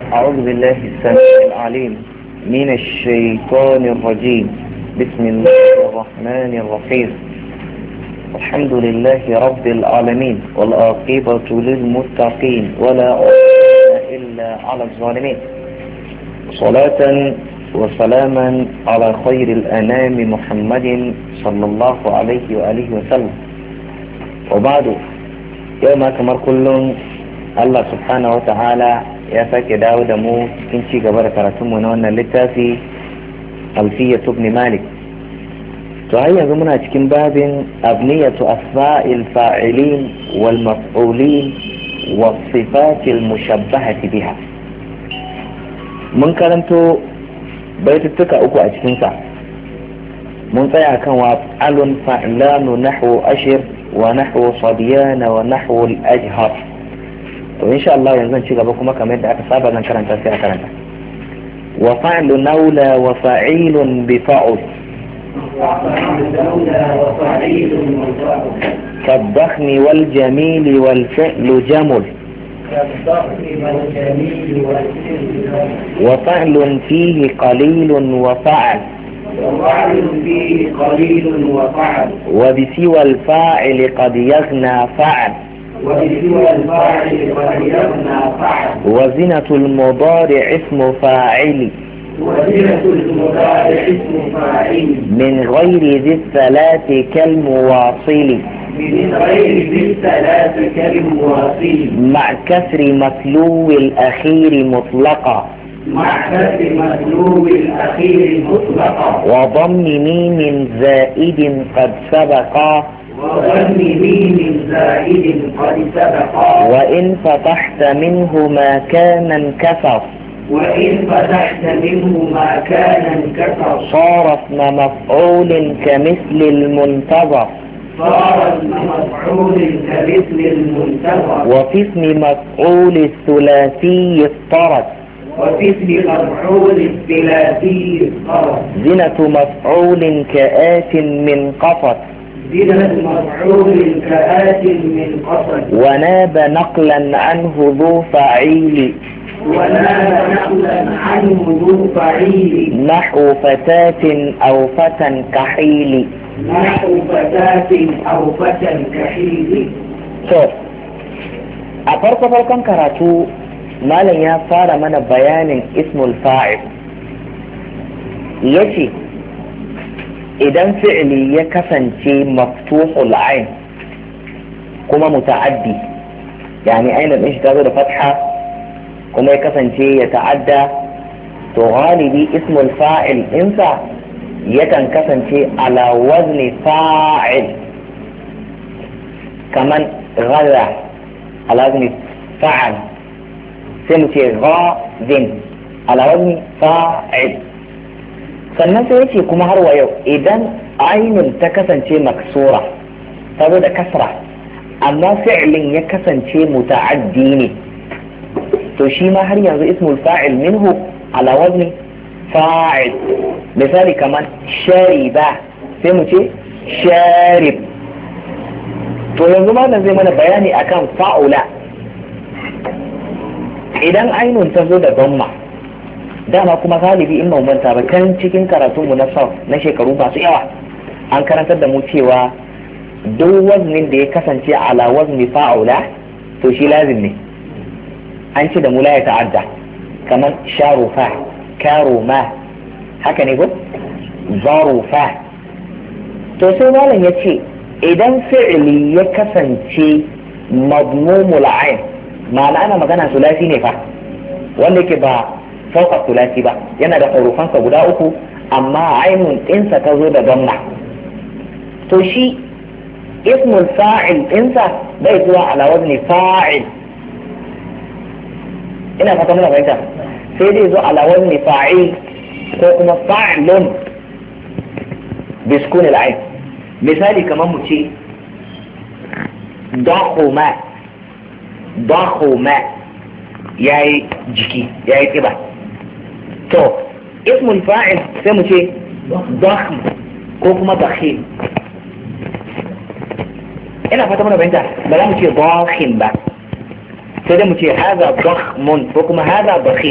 أعوذ بالله السميع العليم من الشيطان الرجيم. بسم الله الرحمن الرحيم. الحمد لله رب العالمين والعاقبة للمتقين ولا عدوان إلا على الظالمين. صلاة وسلاما على خير الأنام محمد صلى الله عليه وآله وسلم. وبعد يوم كمر كل الله سبحانه وتعالى ya sake dawo da mu cikin ci gaba da karatunmu na wannan littafi alfiyatu ibn malik. To har yanzu muna cikin babin abniyatu asma'il fa'ilin wal maf'ulin was sifatil mushabbahati biha. Mun karanto baituttuka uku a cikin sa. Mun tsaya kan wa alun fa'lanu nahwu ashir wa nahwu sabyana wa nahwu al-ajhar. To insha Allah yanzu zan ci gaba kuma kamar yadda aka saba zan karanta sai a karanta. Wa fa'lu naula wa fa'ilun bi fa'ul كالضخم والجميل والفعل جمل وفعل فيه قليل وفعل وبسوى الفاعل قد يغنى فعل وزنة المضارع اسم فاعل من غير ذي الثلاث كالمواصل مع كسر متلو الأخير مطلقا وضم ميم زائد قد سبقا وإن فتحت منه ما كان انكسر صار اسم مفعول كمثل المنتظر وفي اسم مفعول الثلاثي اضطرد زنة مفعول كآت من قفت وناب نقلا عنه ذو فعيل نحو فتاة أو فتى كحيل. So, a farkon karatu malam ya fara mana bayanin ismul fa'il. Yace idan fi'li ya kasance maftuhul ain kuma muta'addi, yani ainin din shi ta zo da fatha kuma ya kasance ya ta'adda, to galibi ismul fa'il insa yakan kasance ala wazni fa'il, kaman ghalla ala wazni fa'al, sai mu ce ghadin ala wazni fa'il. Sannan sai yace kuma har wa yau idan ainun ta kasance maksura ta zo da kasra amma fi'lin ya kasance muta'addi ne, to shi ma har yanzu ismul fa'il minhu ala wazni fa'il. Misali kaman shariba sai mu ce sharib. To yanzu malam zai mana bayani akan fa'ula. Idan ainun ta zo da damma, dama kuma galibi in manta ba kan cikin karatunmu na sau na shekaru masu yawa an karantar da mu cewa duk waznin da ya kasance ala wazni fa'ula to shi lazim ne, an ce da mu la ya ta'adda, kamar sharufa, karuma, haka ne ko zarufa. To sai malam ya ce idan fi'li ya kasance madmumul ain, ma'ana ana magana sulasi ne fa, wanda yake ba fauka sulasi ba, yana da hurufansa guda uku amma ainun ɗinsa ta zo da damma, to shi ismul fa'il ɗinsa bai zuwa ala wazni fa'il. ina fata muna fahimta, sai dai zo ala wazni fa'il ko kuma fa'ilun biskun al'ain. Misali kamar mu ce dakhuma, dakhuma yayi jiki, yayi kiba. To ismul fa'il sai mu ce dakhm ko kuma dakhil. ina fata muna fahimta, ba za mu ce dakhin ba, sai dai mu ce haza dakhmun ko kuma haza dakhil.